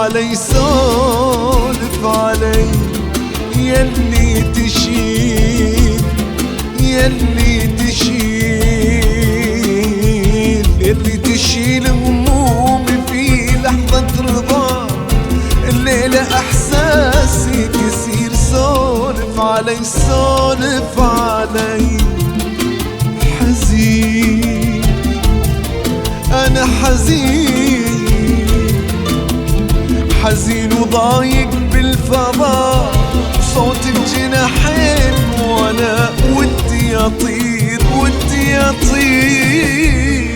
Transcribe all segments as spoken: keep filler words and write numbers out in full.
علي سولف علي يلي تشيل يلي تشيل يلي تشيل همومي في لحظة رضا الليلة احساسي كثير سولف علي سولف علي حزين انا حزين حزين وضايق بالفضاء صوت الجناحين وانا ودي اطير ودي اطير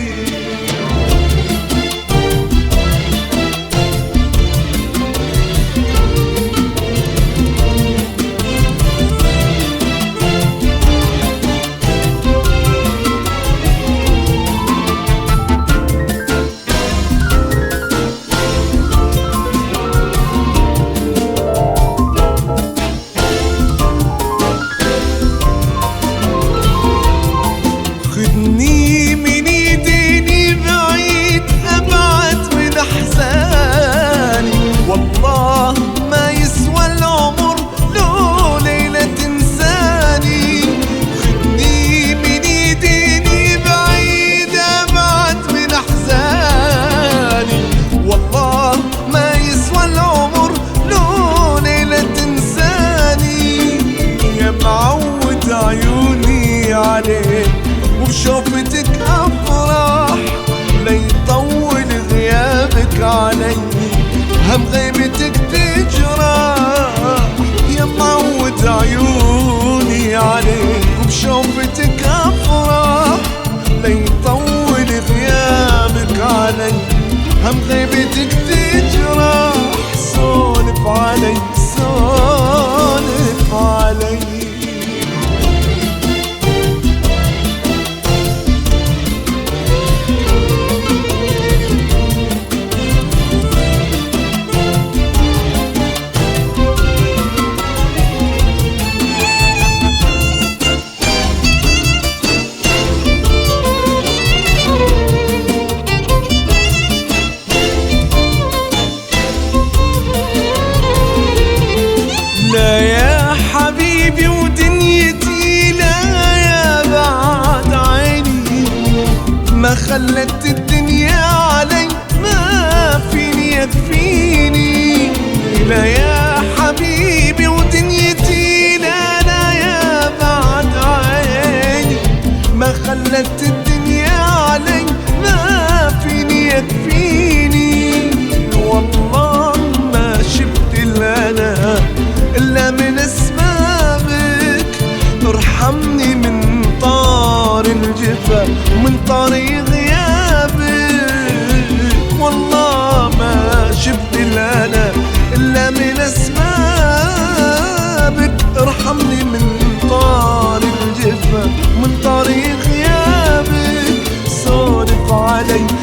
خدني من ايديني بعيد ابعد من احزاني والله ما يسوى العمر لو ليلة تنساني خدني من ايديني بعيد ابعد من احزاني والله ما يسوى العمر لو ليلة تنساني يا معود عيوني عليك وبشوفتك افرح ليطول غيابك علي هم غيبتك تجرح يا معود عيوني عليك وبشوفتك افرح ليطول غيابك علي هم غيبتك تجرح سولف علي سولف علي لا يا حبيبي ودنيتي لا يا بعد عيني ما خلت الدنيا علي ما فيني يكفيني لا يا حبيبي ودنيتي لا لا يا بعد عيني ما خلت الدنيا علي ما فيني يكفيني والله ما شفت الا انا إلا من أسبابك ارحمني من طار الجفا ومن طريق غيابك والله ما شفت إلا أنا إلا من أسبابك ارحمني من طار الجفا ومن طريق غيابك سولف علي